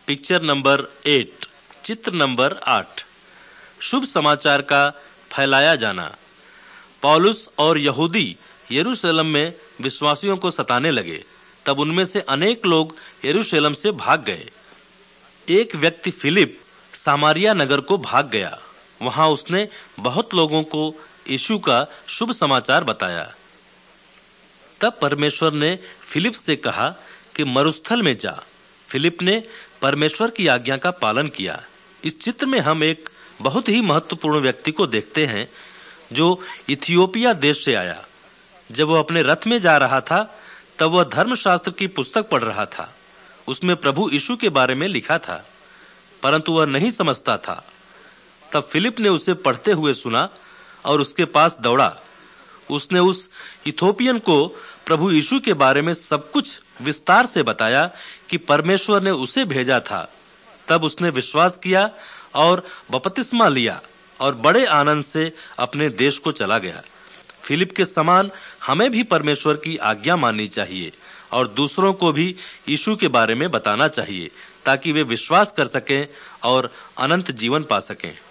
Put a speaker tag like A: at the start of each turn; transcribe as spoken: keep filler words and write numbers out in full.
A: Picture number eight, चित्र नंबर आठ। शुभ समाचार का फैलाया जाना। पौलुस और यहूदी यरूशलेम में विश्वासियों को सताने लगे। तब उनमें से अनेक लोग यरूशलेम से भाग गए। एक व्यक्ति फिलिप सामारिया नगर को भाग गया। वहां उसने बहुत लोगों को यीशु का शुभ समाचार बताया। तब परमेश्वर ने फिलिप से कहा कि मरुस्थल में जा। फिलिप ने परमेश्वर की आज्ञा का पालन किया। इस चित्र में हम एक बहुत ही महत्वपूर्ण व्यक्ति को देखते हैं जो इथियोपिया देश से आया। जब वह अपने रथ में जा रहा था तब वह धर्मशास्त्र की पुस्तक पढ़ रहा था। उसमें प्रभु यीशु के बारे में लिखा था, परंतु वह नहीं समझता था। तब फिलिप ने उसे पढ़ते हुए सुना और उसके पास दौड़ा। उसने उस इथियोपियन को प्रभु यीशु के बारे में सब कुछ विस्तार से बताया कि परमेश्वर ने उसे भेजा था। तब उसने विश्वास किया और बपतिस्मा लिया और बड़े आनंद से अपने देश को चला गया। फिलिप के समान हमें भी परमेश्वर की आज्ञा माननी चाहिए और दूसरों को भी यीशु के बारे में बताना चाहिए ताकि वे विश्वास कर सकें और अनंत जीवन पा सकें।